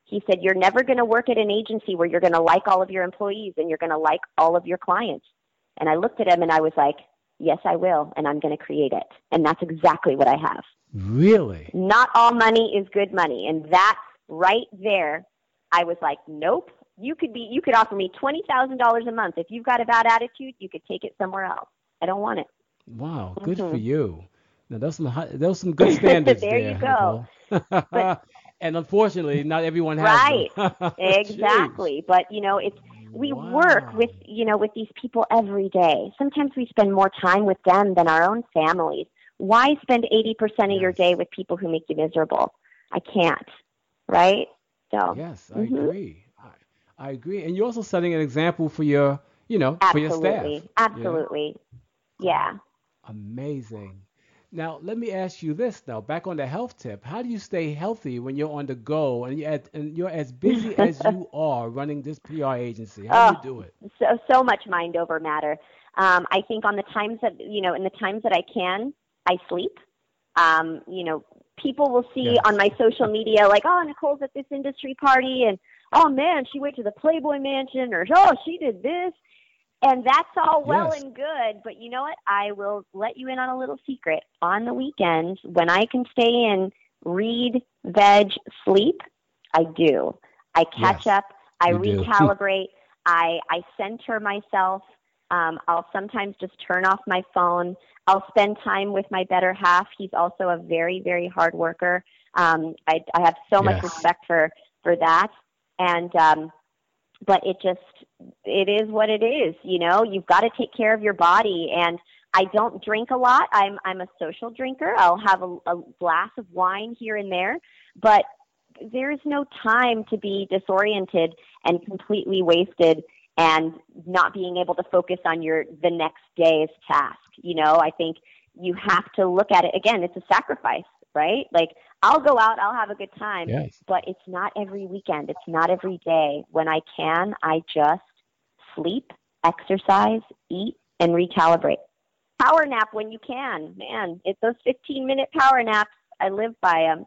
Speaker 3: He said, you're never going to work at an agency where you're going to like all of your employees and you're going to like all of your clients. And I looked at him and I was like, yes, I will. And I'm going to create it. And that's exactly what I have.
Speaker 2: Really?
Speaker 3: Not all money is good money. And that right there, I was like, nope, you could be, you could offer me twenty thousand dollars a month. If you've got a bad attitude, you could take it somewhere else. I don't want it.
Speaker 2: Wow. Good
Speaker 3: Mm-hmm.
Speaker 2: for you. Now, those some high, those some good standards
Speaker 3: there.
Speaker 2: there.
Speaker 3: You go.
Speaker 2: But, and unfortunately, not everyone has
Speaker 3: right.
Speaker 2: them.
Speaker 3: Exactly. But you know, it's we
Speaker 2: wow.
Speaker 3: work with you know with these people every day. Sometimes we spend more time with them than our own families. Why spend eighty percent of
Speaker 2: yes.
Speaker 3: your day with people who make you miserable? I can't. Right. So.
Speaker 2: Yes, I
Speaker 3: mm-hmm.
Speaker 2: agree. I, I agree. And you're also setting an example for your, you know,
Speaker 3: Absolutely.
Speaker 2: for your staff.
Speaker 3: Absolutely. Yeah. yeah.
Speaker 2: Amazing. Now, let me ask you this, though. Back on the health tip, how do you stay healthy when you're on the go and you're, at, and you're as busy as you are running this P R agency? How do
Speaker 3: oh,
Speaker 2: you do it?
Speaker 3: So, so much mind over matter. Um, I think on the times that, you know, in the times that I can, I sleep. Um, you know, people will see
Speaker 2: yes.
Speaker 3: on my social media like, oh, Nicole's at this industry party and, oh, man, she went to the Playboy Mansion or, oh, she did this. And that's all well
Speaker 2: yes.
Speaker 3: and good, but you know what? I will let you in on a little secret. On the weekends, when I can stay in, read, veg, sleep, I do. I catch
Speaker 2: yes,
Speaker 3: up. I
Speaker 2: you
Speaker 3: recalibrate. I, I center myself. Um, I'll sometimes just turn off my phone. I'll spend time with my better half. He's also a very, very hard worker. Um, I, I have so
Speaker 2: yes.
Speaker 3: much respect for, for that. And, um, but it just, it is what it is. You know, you've got to take care of your body. And I don't drink a lot. I'm, I'm a social drinker. I'll have a, a glass of wine here and there, but there's no time to be disoriented and completely wasted and not being able to focus on your, the next day's task. You know, I think you have to look at it again. It's a sacrifice, right? Like, I'll go out, I'll have a good time,
Speaker 2: yes.
Speaker 3: but it's not every weekend. It's not every day. When I can, I just sleep, exercise, eat, and recalibrate. Power nap when you can. Man, it's those fifteen-minute power naps. I live by them.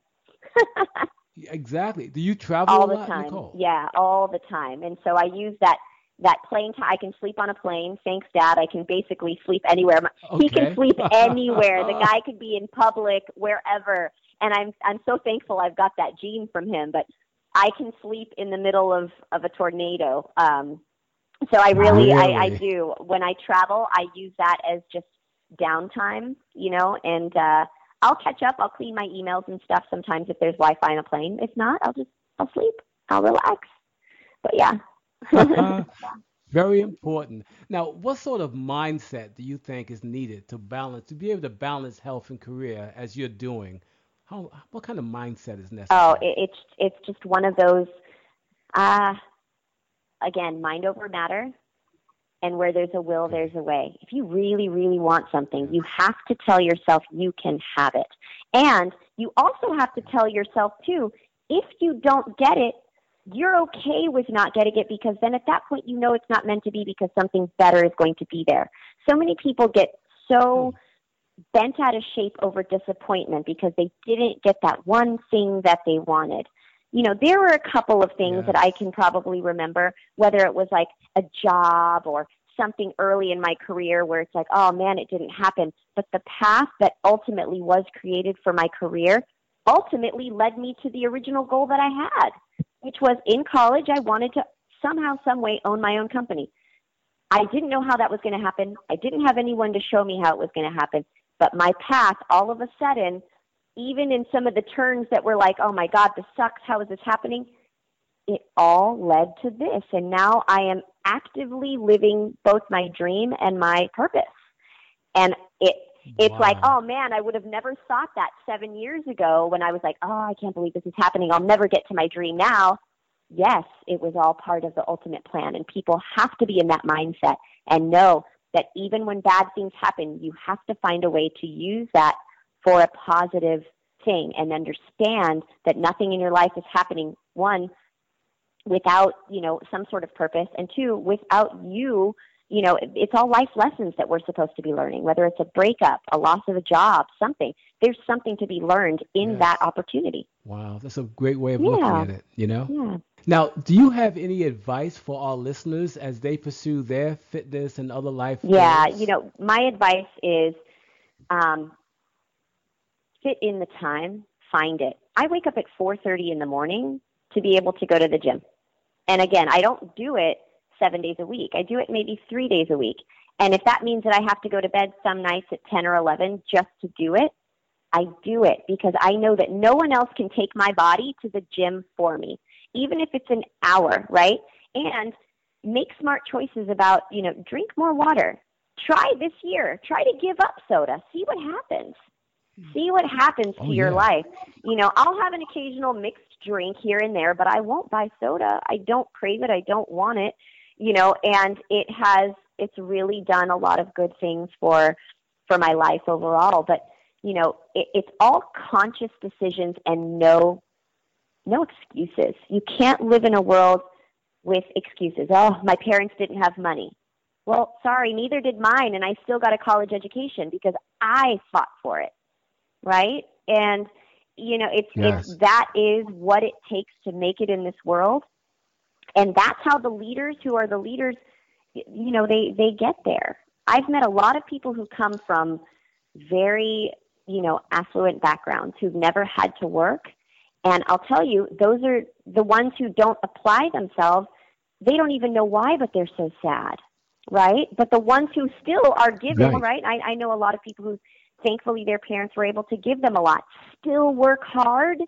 Speaker 2: Exactly. Do you travel
Speaker 3: all
Speaker 2: a
Speaker 3: the
Speaker 2: lot,
Speaker 3: time?
Speaker 2: Nicole?
Speaker 3: Yeah, all the time. And so I use that that plane time. I can sleep on a plane. Thanks, Dad. I can basically sleep anywhere.
Speaker 2: Okay.
Speaker 3: He can sleep anywhere. The guy could be in public, wherever. And I'm I'm so thankful I've got that gene from him. But I can sleep in the middle of, of a tornado. Um, so I really,
Speaker 2: really?
Speaker 3: I, I do. When I travel, I use that as just downtime, you know, and uh, I'll catch up. I'll clean my emails and stuff sometimes if there's Wi-Fi on a plane. If not, I'll just, I'll sleep. I'll relax. But yeah.
Speaker 2: Very important. Now, what sort of mindset do you think is needed to balance, to be able to balance health and career as you're doing? How, what kind of mindset is necessary?
Speaker 3: Oh, it, it's it's just one of those. Uh, again, mind over matter, and where there's a will, there's a way. If you really, really want something, you have to tell yourself you can have it, and you also have to tell yourself too, if you don't get it, you're okay with not getting it, because then at that point you know it's not meant to be, because something better is going to be there. So many people get so bent out of shape over disappointment because they didn't get that one thing that they wanted. You know, there were a couple of things
Speaker 2: Yes.
Speaker 3: that I can probably remember, whether it was like a job or something early in my career where it's like, oh man, it didn't happen. But the path that ultimately was created for my career ultimately led me to the original goal that I had, which was in college, I wanted to somehow, some way own my own company. I didn't know how that was going to happen. I didn't have anyone to show me how it was going to happen. But my path, all of a sudden, even in some of the turns that were like, oh my God, this sucks, how is this happening? It all led to this. And now I am actively living both my dream and my purpose. And it it's
Speaker 2: Wow.
Speaker 3: like, oh man, I would have never thought that seven years ago when I was like, oh, I can't believe this is happening. I'll never get to my dream now. Yes, it was all part of the ultimate plan. And people have to be in that mindset and know that even when bad things happen, you have to find a way to use that for a positive thing, and understand that nothing in your life is happening, one, without, you know, some sort of purpose, and two, without you You know, it, it's all life lessons that we're supposed to be learning, whether it's a breakup, a loss of a job, something. There's something to be learned in
Speaker 2: Yes.
Speaker 3: that opportunity.
Speaker 2: Wow, that's a great way of
Speaker 3: Yeah.
Speaker 2: looking at it, you know?
Speaker 3: Yeah.
Speaker 2: Now, do you have any advice for our listeners as they pursue their fitness and other life
Speaker 3: Yeah,
Speaker 2: goals?
Speaker 3: you know, my advice is um, fit in the time, find it. I wake up at four thirty in the morning to be able to go to the gym. And again, I don't do it seven days a week. I do it maybe three days a week. And if that means that I have to go to bed some nights at ten or eleven just to do it, I do it because I know that no one else can take my body to the gym for me, even if it's an hour, right? And make smart choices about, you know, drink more water. Try this year. Try to give up soda. See what happens. See what happens to
Speaker 2: Oh,
Speaker 3: your
Speaker 2: yeah.
Speaker 3: life. You know, I'll have an occasional mixed drink here and there, but I won't buy soda. I don't crave it. I don't want it, you know, and it has, it's really done a lot of good things for, for my life overall. But, you know, it, it's all conscious decisions and no, no excuses. You can't live in a world with excuses. Oh, my parents didn't have money. Well, sorry, neither did mine, and I still got a college education because I fought for it, right? And, you know, it's,
Speaker 2: Yes.
Speaker 3: it's that is what it takes to make it in this world. And that's how the leaders who are the leaders, you know, they, they get there. I've met a lot of people who come from very, you know, affluent backgrounds who've never had to work. And I'll tell you, those are the ones who don't apply themselves. They don't even know why, but they're so sad, right? But the ones who still are given,
Speaker 2: Right.
Speaker 3: right? I, I know a lot of people who, thankfully, their parents were able to give them a lot, still work hard.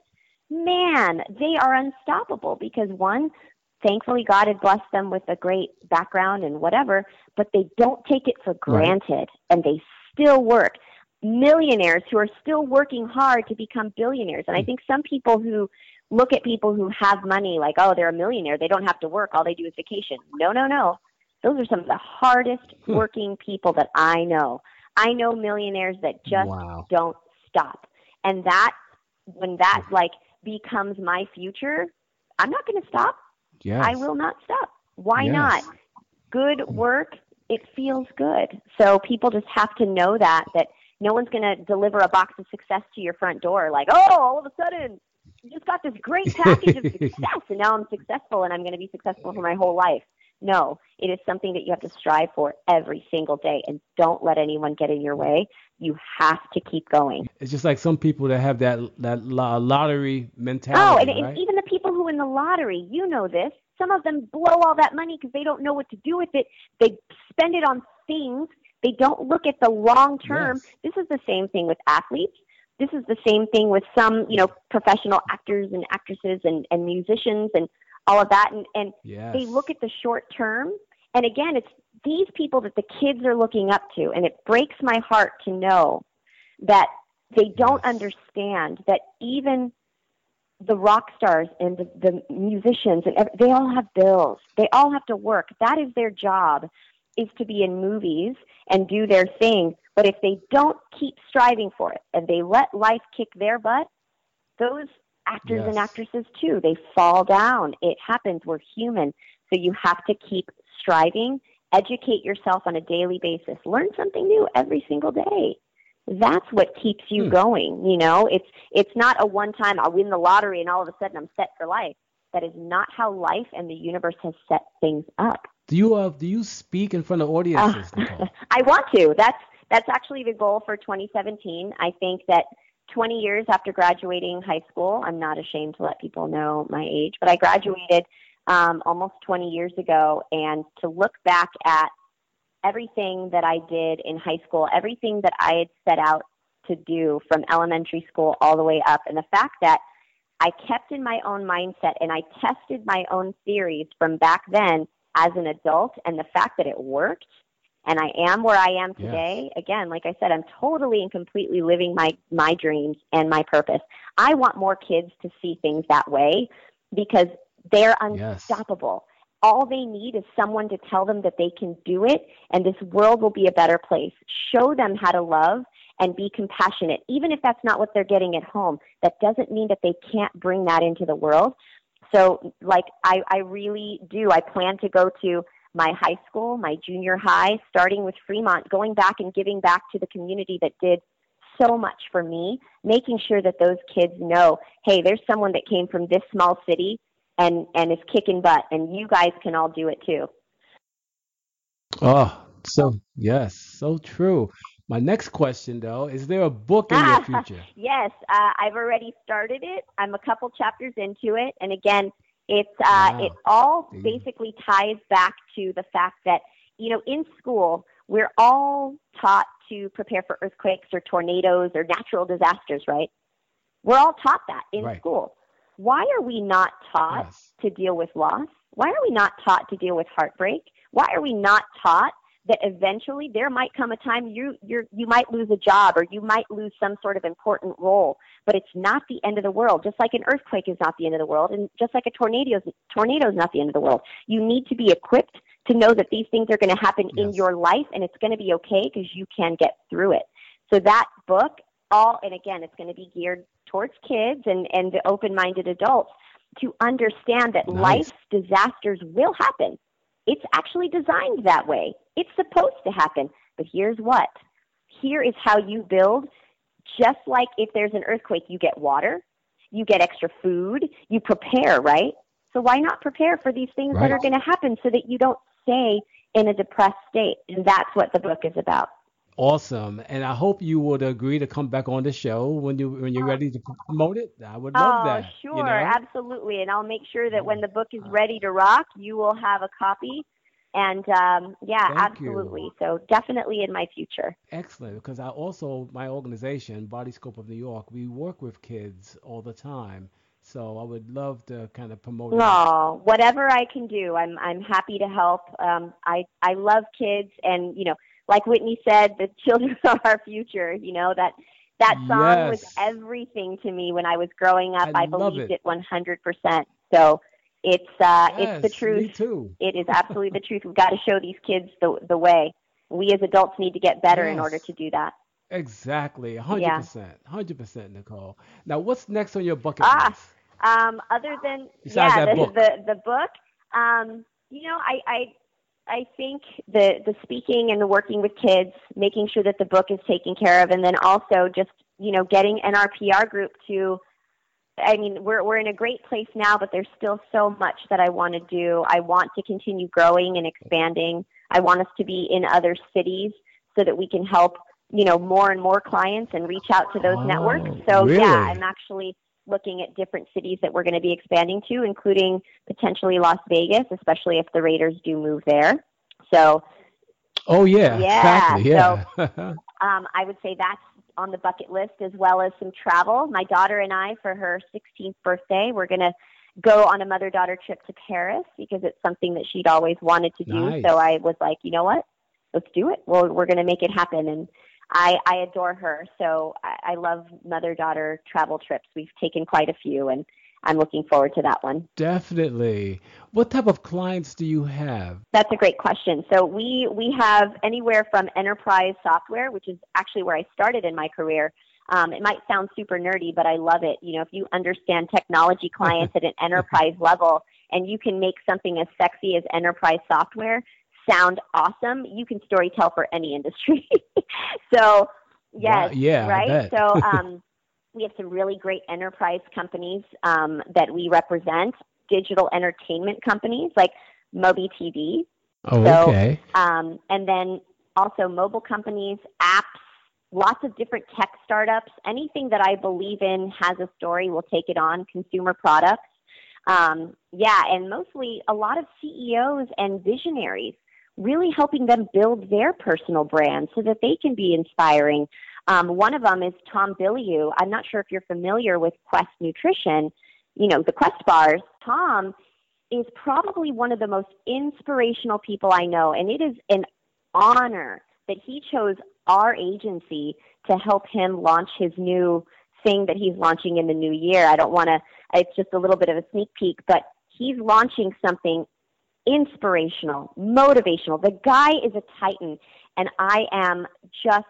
Speaker 3: Man, they are unstoppable because, one, thankfully, God has blessed them with a great background and whatever, but they don't take it for granted, and they still work. Millionaires who are still working hard to become billionaires. And I think some people who look at people who have money like, oh, they're a millionaire, they don't have to work, all they do is vacation. No, no, no. Those are some of the hardest
Speaker 2: Hmm.
Speaker 3: working people that I know. I know millionaires that just
Speaker 2: Wow.
Speaker 3: don't stop. And that, when that like becomes my future, I'm not going to stop.
Speaker 2: Yes.
Speaker 3: I will not stop. Why
Speaker 2: Yes.
Speaker 3: not? Good work, it feels good. So people just have to know that, that no one's going to deliver a box of success to your front door like, oh, all of a sudden, you just got this great package of success, and now I'm successful, and I'm going to be successful for my whole life. No, it is something that you have to strive for every single day, and don't let anyone get in your way. You have to keep going.
Speaker 2: It's just like some people that have that that lo- lottery
Speaker 3: Oh,
Speaker 2: mentality,
Speaker 3: and,
Speaker 2: right?
Speaker 3: and even the people who win the lottery, you know this. Some of them blow all that money because they don't know what to do with it. They spend it on things. They don't look at the long term.
Speaker 2: Yes.
Speaker 3: This is the same thing with athletes. This is the same thing with some, you know, professional actors and actresses and, and musicians and all of that. And, and
Speaker 2: Yes.
Speaker 3: they look at the short term. And again, it's these people that the kids are looking up to. And it breaks my heart to know that they don't
Speaker 2: Yes.
Speaker 3: understand that even the rock stars and the, the musicians, and ev- they all have bills. They all have to work. That is their job, is to be in movies and do their thing. But if they don't keep striving for it and they let life kick their butt, those actors
Speaker 2: Yes.
Speaker 3: and actresses too, they fall down. It happens. We're human. So you have to keep striving, educate yourself on a daily basis, learn something new every single day. That's what keeps you
Speaker 2: Hmm.
Speaker 3: going. You know, it's, it's not a one time I'll win the lottery and all of a sudden I'm set for life. That is not how life and the universe has set things up.
Speaker 2: Do you uh, do you speak in front of audiences,
Speaker 3: Uh,
Speaker 2: Nicole?
Speaker 3: I want to. That's that's actually the goal for twenty seventeen. I think that twenty years after graduating high school, I'm not ashamed to let people know my age, but I graduated um, almost twenty years ago, and to look back at everything that I did in high school, everything that I had set out to do from elementary school all the way up, and the fact that I kept in my own mindset and I tested my own theories from back then as an adult, and the fact that it worked and I am where I am today,
Speaker 2: Yes.
Speaker 3: again, like I said, I'm totally and completely living my, my dreams and my purpose. I want more kids to see things that way because they're
Speaker 2: Yes.
Speaker 3: unstoppable. All they need is someone to tell them that they can do it, and this world will be a better place. Show them how to love and be compassionate, even if that's not what they're getting at home. That doesn't mean that they can't bring that into the world. So, like, I, I really do. I plan to go to my high school, my junior high, starting with Fremont, going back and giving back to the community that did so much for me, making sure that those kids know, hey, there's someone that came from this small city and, and is kicking butt, and you guys can all do it too.
Speaker 2: Oh, so yes, so true. My next question, though, is there a book in your future?
Speaker 3: Yes, uh, I've already started it. I'm a couple chapters into it, and again, it's uh,
Speaker 2: Wow.
Speaker 3: it all
Speaker 2: Yeah.
Speaker 3: basically ties back to the fact that, you know, in school we're all taught to prepare for earthquakes or tornadoes or natural disasters, right? We're all taught that in
Speaker 2: Right.
Speaker 3: school. Why are we not taught
Speaker 2: Yes.
Speaker 3: to deal with loss? Why are we not taught to deal with heartbreak? Why are we not taught that eventually there might come a time you you're, you might lose a job or you might lose some sort of important role, but it's not the end of the world. Just like an earthquake is not the end of the world, and just like a tornado tornado is not the end of the world. You need to be equipped to know that these things are going to happen in
Speaker 2: Yes.
Speaker 3: your life, and it's going to be okay because you can get through it. So that book, all, and again, it's going to be geared towards kids and, and the open-minded adults to understand that
Speaker 2: Nice.
Speaker 3: life's disasters will happen. It's actually designed that way. It's supposed to happen. But here's what. Here is how you build. Just like if there's an earthquake, you get water, you get extra food, you prepare, right? So why not prepare for these things
Speaker 2: Right.
Speaker 3: that are going to happen so that you don't stay in a depressed state? And that's what the book is about.
Speaker 2: Awesome. And I hope you would agree to come back on the show when you when you're ready to promote it. I would love
Speaker 3: Oh,
Speaker 2: that.
Speaker 3: sure,
Speaker 2: You know?
Speaker 3: absolutely. And I'll make sure that when the book is ready to rock, you will have a copy. And um, yeah,
Speaker 2: Thank
Speaker 3: absolutely.
Speaker 2: you.
Speaker 3: So definitely in my future.
Speaker 2: Excellent. Because I also my organization, Body Scope of New York, we work with kids all the time. So I would love to kind of promote it.
Speaker 3: Oh, whatever I can do, I'm I'm happy to help. Um, I I love kids, and you know, like Whitney said, the children are our future. You know that that song was
Speaker 2: Yes.
Speaker 3: everything to me when I was growing up.
Speaker 2: I
Speaker 3: I,
Speaker 2: love
Speaker 3: believed
Speaker 2: it.
Speaker 3: it one hundred percent. So it's uh, it's the
Speaker 2: Yes,
Speaker 3: truth.
Speaker 2: me too.
Speaker 3: It is absolutely the truth. We've got to show these kids the the way. We as adults need to get better in order
Speaker 2: Yes.
Speaker 3: to do that.
Speaker 2: Exactly.
Speaker 3: Yeah.
Speaker 2: one hundred percent. one hundred percent, Nicole. Now, what's next on your bucket
Speaker 3: Ah,
Speaker 2: list?
Speaker 3: um, other than
Speaker 2: Besides
Speaker 3: yeah,
Speaker 2: that
Speaker 3: the,
Speaker 2: book.
Speaker 3: the the book. Um, you know, I I I think the the speaking and the working with kids, making sure that the book is taken care of, and then also just you know getting N R P R group to. I mean, we're we're in a great place now, but there's still so much that I want to do. I want to continue growing and expanding. I want us to be in other cities so that we can help, you know, more and more clients and reach out to those
Speaker 2: Oh,
Speaker 3: networks. So
Speaker 2: really?
Speaker 3: yeah, I'm actually looking at different cities that we're going to be expanding to, including potentially Las Vegas, especially if the Raiders do move there. So
Speaker 2: Oh, yeah,
Speaker 3: yeah,
Speaker 2: exactly. Yeah.
Speaker 3: um, I would say that's on the bucket list, as well as some travel. My daughter and I, for her sixteenth birthday, we're going to go on a mother-daughter trip to Paris because it's something that she'd always wanted to do.
Speaker 2: Nice.
Speaker 3: So I was like, you know what? Let's do it. Well, we're going to make it happen. And I, I adore her. So I, I love mother-daughter travel trips. We've taken quite a few, and I'm looking forward to that one.
Speaker 2: Definitely. What type of clients do you have?
Speaker 3: That's a great question. So we we have anywhere from enterprise software, which is actually where I started in my career. Um, it might sound super nerdy, but I love it. You know, if you understand technology clients at an enterprise level, and you can make something as sexy as enterprise software sound awesome, you can storytell for any industry. So, yes,
Speaker 2: Wow, yeah, I
Speaker 3: right.
Speaker 2: bet.
Speaker 3: So um, we have some really great enterprise companies um, that we represent. Digital entertainment companies like Moby T V.
Speaker 2: Oh,
Speaker 3: So,
Speaker 2: okay.
Speaker 3: um, and then also mobile companies, apps, lots of different tech startups. Anything that I believe in has a story, we'll take it on. Consumer products. Um, yeah, and mostly a lot of C E Os and visionaries, really helping them build their personal brand so that they can be inspiring. Um, one of them is Tom Bilyeu. I'm not sure if you're familiar with Quest Nutrition, you know, the Quest bars. Tom is probably one of the most inspirational people I know, and it is an honor that he chose our agency to help him launch his new thing that he's launching in the new year. I don't want to, it's just a little bit of a sneak peek, but he's launching something inspirational, motivational. The guy is a titan, and I am just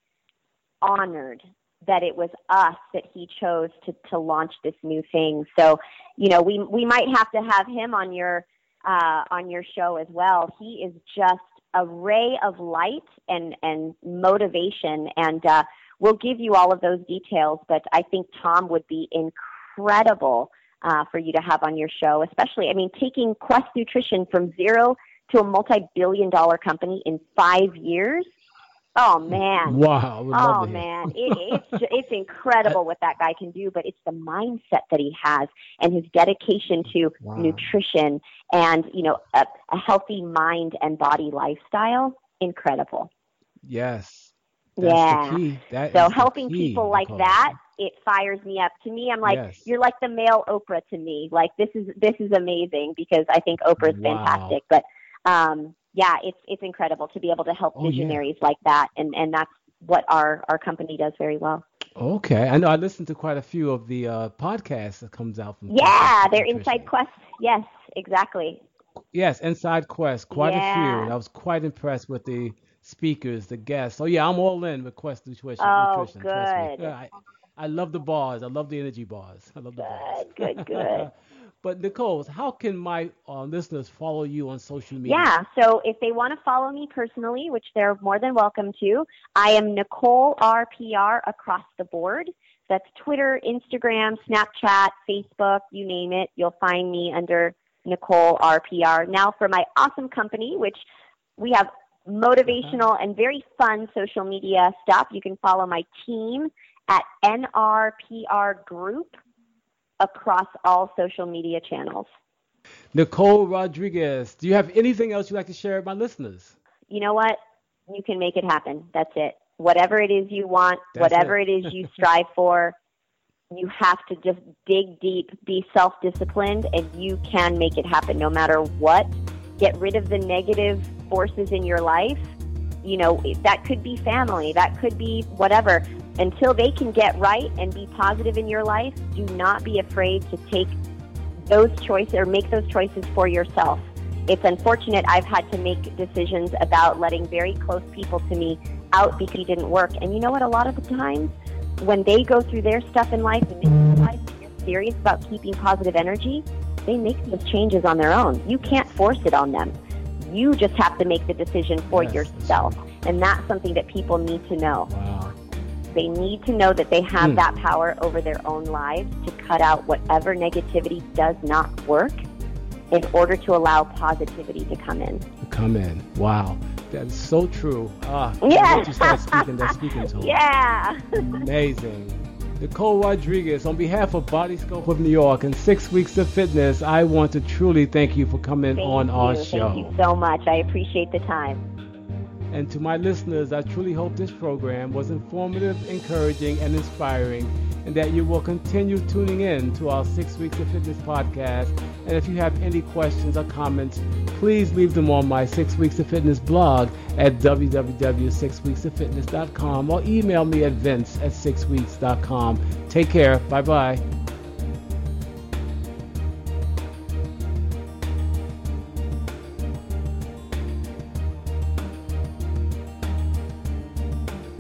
Speaker 3: honored that it was us that he chose to, to launch this new thing. So, you know, we we might have to have him on your uh, on your show as well. He is just a ray of light and, and motivation, and uh, we'll give you all of those details, but I think Tom would be incredible uh, for you to have on your show, especially, I mean, taking Quest Nutrition from zero to a multi-billion dollar company in five years. Oh, man.
Speaker 2: Wow. I would love
Speaker 3: oh,
Speaker 2: to hear.
Speaker 3: man. It, it's, it's incredible what that guy can do, but it's the mindset that he has and his dedication to wow. nutrition and, you know, a, a healthy mind and body lifestyle. Incredible.
Speaker 2: Yes. That's
Speaker 3: yeah.
Speaker 2: the key. That
Speaker 3: so
Speaker 2: is
Speaker 3: helping
Speaker 2: the key,
Speaker 3: people like
Speaker 2: Nicole.
Speaker 3: that, it fires me up. To me, I'm like,
Speaker 2: yes.
Speaker 3: you're like the male Oprah to me. Like, this is this is amazing because I think Oprah's
Speaker 2: wow.
Speaker 3: fantastic. But, um, yeah, it's it's incredible to be able to help
Speaker 2: oh,
Speaker 3: visionaries
Speaker 2: yeah.
Speaker 3: like that, and, and that's what our, our company does very well.
Speaker 2: Okay. I know I listened to quite a few of the uh, podcasts that comes out from
Speaker 3: Yeah, they're Inside Quest. Yes, exactly.
Speaker 2: Yes, Inside Quest. Quite
Speaker 3: yeah.
Speaker 2: a few. And I was quite impressed with the speakers, the guests. So, yeah, I'm all in with Quest Nutrition.
Speaker 3: Oh,
Speaker 2: nutrition,
Speaker 3: good.
Speaker 2: Yeah, I, I love the bars. I love the energy bars. I love the bars.
Speaker 3: Good, good, good.
Speaker 2: But, Nicole, how can my uh, listeners follow you on social media?
Speaker 3: Yeah, so if they want to follow me personally, which they're more than welcome to, I am Nicole R P R across the board. That's Twitter, Instagram, Snapchat, Facebook, you name it. You'll find me under Nicole R P R. Now for my awesome company, which we have motivational uh-huh. and very fun social media stuff. You can follow my team at N R P R Group across all social media channels.
Speaker 2: Nicole Rodriguez, do you have anything else you'd like to share with my listeners?
Speaker 3: You know what? You can make it happen. That's it. Whatever it is you want,
Speaker 2: That's
Speaker 3: whatever
Speaker 2: it.
Speaker 3: it is you strive for, you have to just dig deep, be self-disciplined, and you can make it happen no matter what. Get rid of the negative forces in your life. You know, that could be family, that could be whatever. Until they can get right and be positive in your life, do not be afraid to take those choices or make those choices for yourself. It's unfortunate I've had to make decisions about letting very close people to me out because it didn't work. And you know what? A lot of the times when they go through their stuff in life and they realize they're serious about keeping positive energy, they make those changes on their own. You can't force it on them. You just have to make the decision for
Speaker 2: yes,
Speaker 3: yourself. And that's something that people need to know.
Speaker 2: Wow.
Speaker 3: They need to know that they have
Speaker 2: mm.
Speaker 3: that power over their own lives to cut out whatever negativity does not work in order to allow positivity to come in.
Speaker 2: To come in. Wow. That's so true. Ah,
Speaker 3: yeah.
Speaker 2: Once you start speaking, they're speaking to them.
Speaker 3: Yeah.
Speaker 2: Amazing. Nicole Rodriguez, on behalf of Body Scope of New York and Six Weeks of Fitness, I want to truly thank you for coming
Speaker 3: thank
Speaker 2: on
Speaker 3: you.
Speaker 2: our show.
Speaker 3: Thank you so much. I appreciate the time.
Speaker 2: And to my listeners, I truly hope this program was informative, encouraging, and inspiring, and that you will continue tuning in to our Six Weeks of Fitness podcast. And if you have any questions or comments, please leave them on my Six Weeks of Fitness blog at w w w dot six weeks of fitness dot com or email me at vince at six weeks dot com. Take care. Bye-bye.